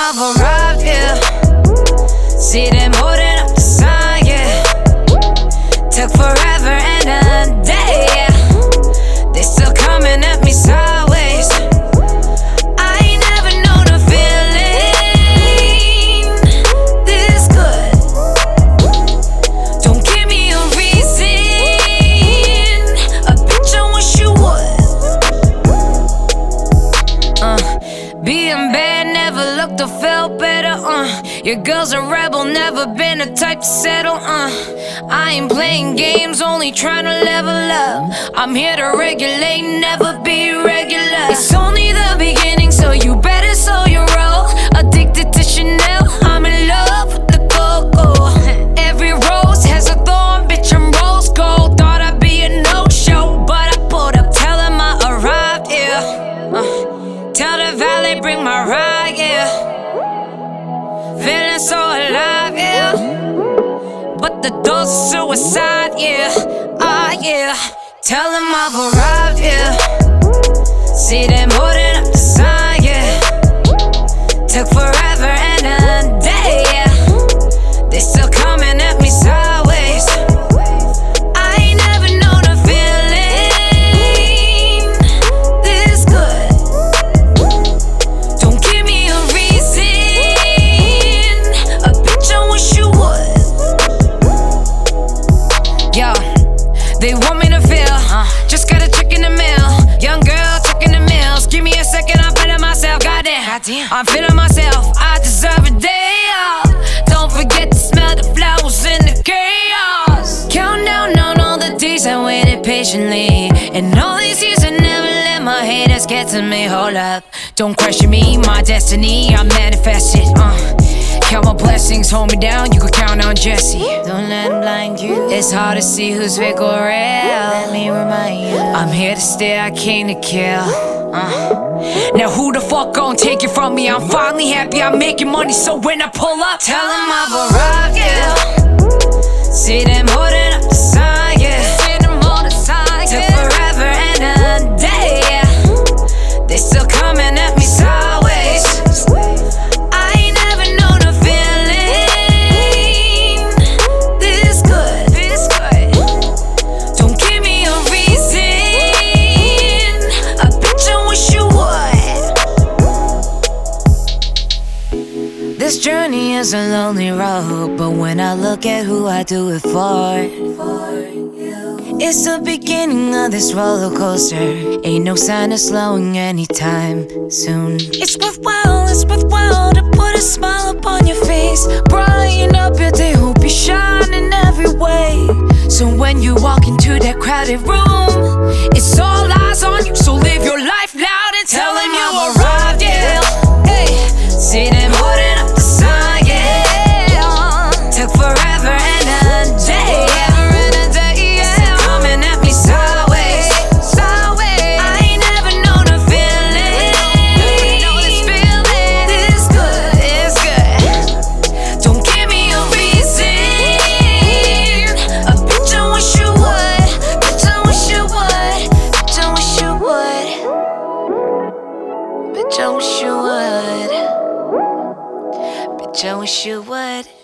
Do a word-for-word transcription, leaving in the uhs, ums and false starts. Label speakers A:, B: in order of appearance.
A: I've arrived here. See them holding up the sign, yeah. Took forever and a day, yeah. They still coming at me sideways. I ain't never known a feeling this good. Don't give me a reason, a bitch, I wish you would. Uh, being bad never looked or felt better, uh. Your girl's a rebel, never been a type to settle, uh. I ain't playing games, only trying to level up. I'm here to regulate, never be regular. It's only the beginning, so you better slow your roll. Addicted to Chanel, I'm in love with the cocoa. Every rose has a thorn, bitch, I'm rose gold. Thought I'd be a no-show, but I pulled up, tell him I arrived, yeah. uh, Tell the valet, bring my ride, yeah. Feeling so alive, yeah. But the door's a suicide, yeah. Ah, yeah. Tell them I've arrived, yeah. See them holding up the sign, yeah. Took forever and a day, yeah. They still coming at me sideways. I ain't never known a feeling this good. Don't give me a reason, a bitch, I wish you would. Yo, they want me to feel, uh, just got a check in the mail. Young girl checking the mails. Give me a second, I'm feeling myself. Goddamn, Goddamn. I'm feeling myself. I deserve a day off. Don't forget to smell the flowers in the chaos. Count down on all the days I waited patiently, and all these years I never let my haters get to me. Hold up, don't question me, my destiny, I manifested. Uh, Count my blessings, hold me down, you can count on Jesse. Don't let him blind you. It's hard to see who's fake or real. Let me remind you, I'm here to stay, I came to kill. uh. Now who the fuck gon' take it from me? I'm finally happy, I'm making money, so when I pull up, tell them I've arrived, yeah. See them holding up the sign, yeah. See them hold the sign, yeah. Took forever and a day, yeah. They still coming at me sideways. This journey is a lonely road, but when I look at who I do it for, it's the beginning of this roller coaster. Ain't no sign of slowing anytime soon. It's worthwhile, it's worthwhile to put a smile upon your face. Brighten up your day, hope you shine in every way. So when you walk into that crowded room, it's all eyes on you, so live your life loud and tell them you arrived, yeah. Hey, see them holding up the sign, yeah. Took forever and a day, yeah. Still coming at me sideways. I ain't never known a feeling this good, it's good. Don't give me a reason, a bitch, I wish you would. Bitch, I wish you would. Bitch, I wish you would. Bitch, I wish you would. Bitch, I wish you would.